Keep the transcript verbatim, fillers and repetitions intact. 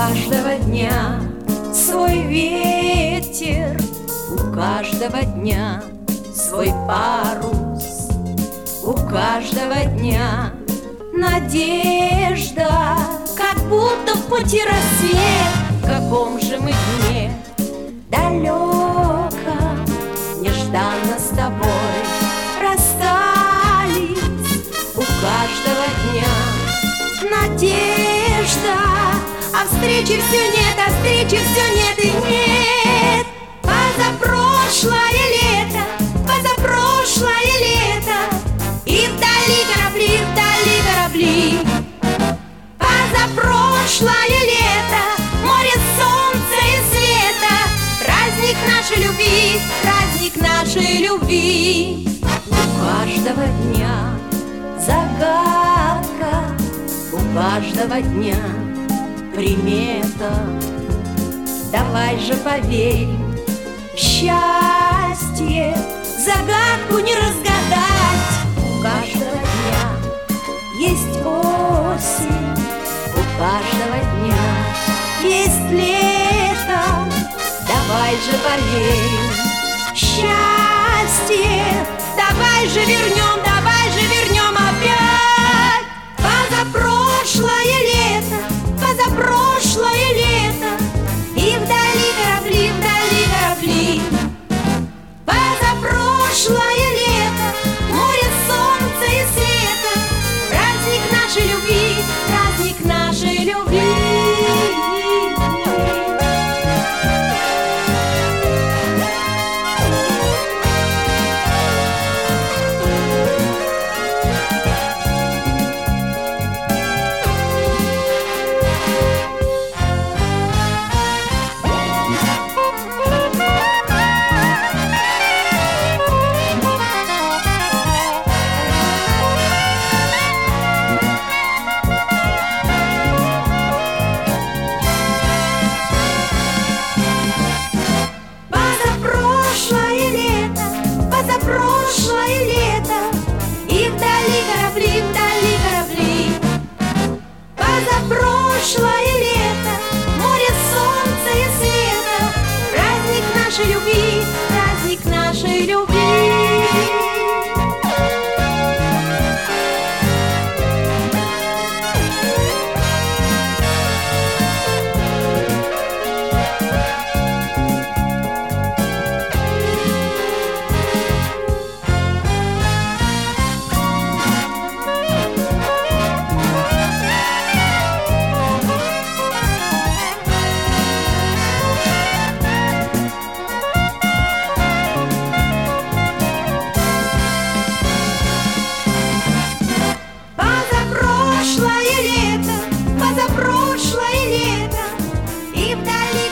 каждого дня свой ветер, у каждого дня свой парус, у каждого дня надежда, как будто в пути рассвет. В каком же мы дне далеко, нежданно с тобой расстались. У каждого дня надежда, а встречи все нет, а встречи все нет и нет. Позапрошлое лето, позапрошлое лето, и вдали корабли, вдали корабли. Позапрошлое лето, море солнца и света, праздник нашей любви, праздник нашей любви. У каждого дня загадка, у каждого дня примета. Давай же поверим в счастье, загадку не разгадать. У каждого дня есть осень, у каждого дня есть лето. Давай же поверим в счастье, давай же вернем, давай же вернем опять. Позапрошлое лето, позапрошлое лето, и вдали корабли, вдали корабли. Позапрошлое лето, море солнца и света, праздник нашей любви, праздник нашей любви. Позапрошлое лето, и вдали корабли, вдали корабли. Позапрошлое лето, море солнца и света, праздник нашей любви, праздник нашей любви. Позапрошлое лето, позапрошлое лето, и вдали